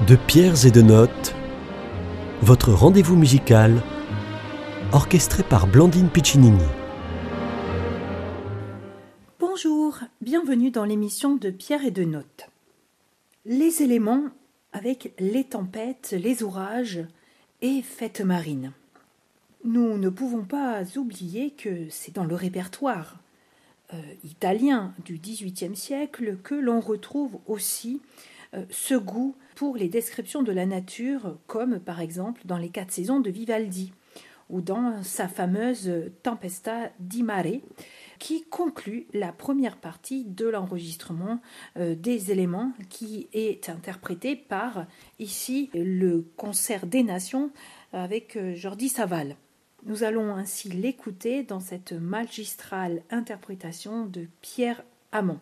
De pierres et de notes, votre rendez-vous musical, orchestré par Blandine Piccinini. Bonjour, bienvenue dans l'émission de Pierres et de notes. Les éléments avec les tempêtes, les orages et fêtes marines. Nous ne pouvons pas oublier que c'est dans le répertoire italien du XVIIIe siècle que l'on retrouve aussi ce goût pour les descriptions de la nature, comme par exemple dans les 4 saisons de Vivaldi, ou dans sa fameuse Tempesta di Mare, qui conclut la première partie de l'enregistrement des éléments, qui est interprété par, ici, le Concert des Nations avec Jordi Savall. Nous allons ainsi l'écouter dans cette magistrale interprétation de Pierre Amand.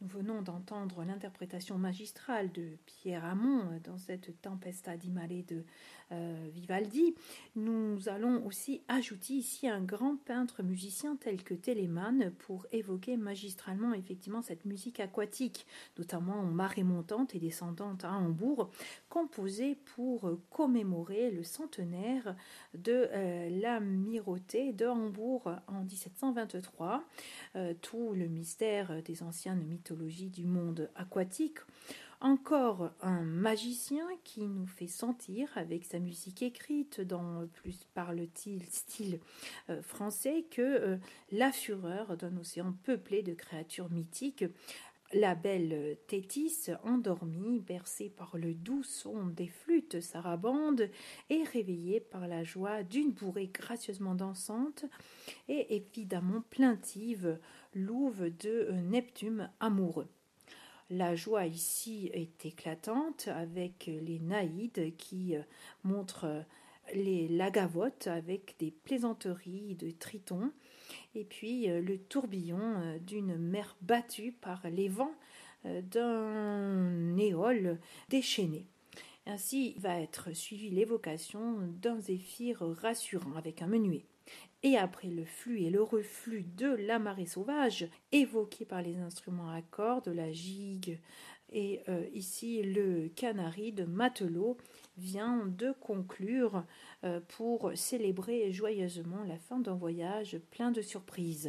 Nous venons d'entendre l'interprétation magistrale de Pierre Amont dans cette Tempesta di Mare de Vivaldi. Nous allons aussi ajouter ici un grand peintre musicien tel que Telemann pour évoquer magistralement effectivement cette musique aquatique, notamment en marée montante et descendante à Hambourg, composée pour commémorer le centenaire de l'amirauté de Hambourg en 1723. Tout le mystère des anciennes mythologies du monde aquatique. Encore un magicien qui nous fait sentir, avec sa musique écrite dans plus par le style français, que la fureur d'un océan peuplé de créatures mythiques. La belle Thétis, endormie, bercée par le doux son des flûtes sarabandes et réveillée par la joie d'une bourrée gracieusement dansante et évidemment plaintive, louve de Neptune amoureux. La joie ici est éclatante avec les naïdes qui montrent la gavotte avec des plaisanteries de Triton et puis le tourbillon d'une mer battue par les vents d'un éole déchaîné. Ainsi va être suivie l'évocation d'un zéphyr rassurant avec un menuet. Et après le flux et le reflux de la marée sauvage, évoqué par les instruments à cordes, la gigue et ici le canari de matelot, vient de conclure pour célébrer joyeusement la fin d'un voyage plein de surprises.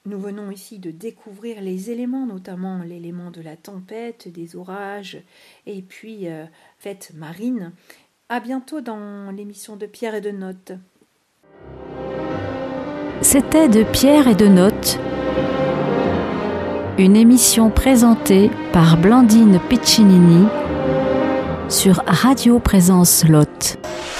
Nous venons ici de découvrir les éléments, notamment l'élément de la tempête, des orages, et puis fête marine. À bientôt dans l'émission de Pierre et de Notes. C'était de Pierre et de Notes, une émission présentée par Blandine Piccinini sur Radio Présence Lot.